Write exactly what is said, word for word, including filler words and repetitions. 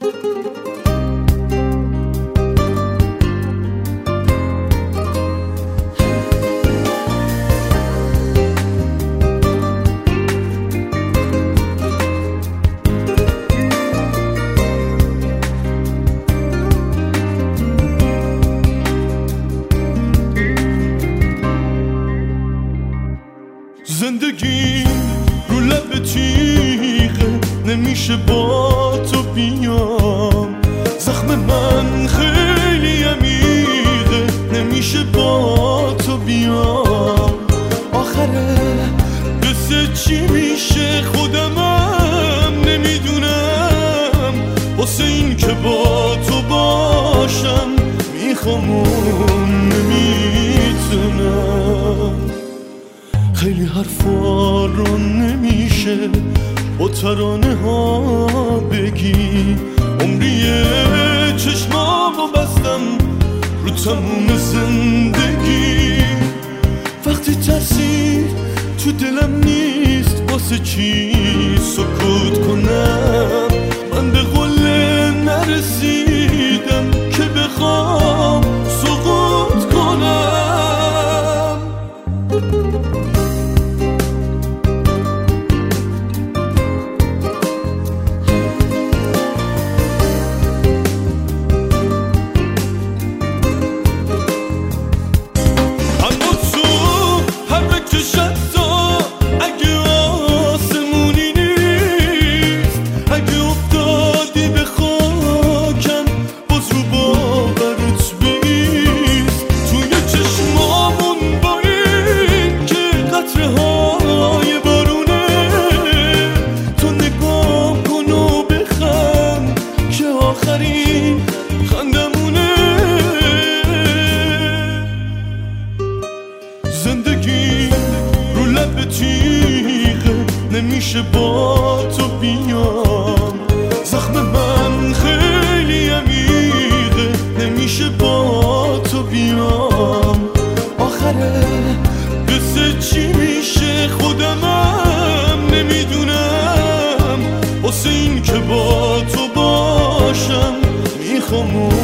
زندگی رو لب تیغه، نمیشه با تو بیام. زخم من خیلی عمیقه، نمیشه با تو بیام. آخره قصه چی میشه خودمم نمیدونم. واسه این که با تو باشم میخوام و نمیتونم. خیلی حرفا رو نمیشه با ترانه ها بگی. عمریه چشمامو بستم رو تموم زندگی. وقتی ترسی تو دلم نیست، واسه چی سکوت کنم؟ من به قول نرسیدم که بخوام سقوط کنم. زندگی رو لب تیغه، نمیشه با تو بیام. زخم من خیلی عمیقه، نمیشه با تو بیام. آخره قصه چی میشه خودمم نمیدونم. واسه این که با تو باشم میخوام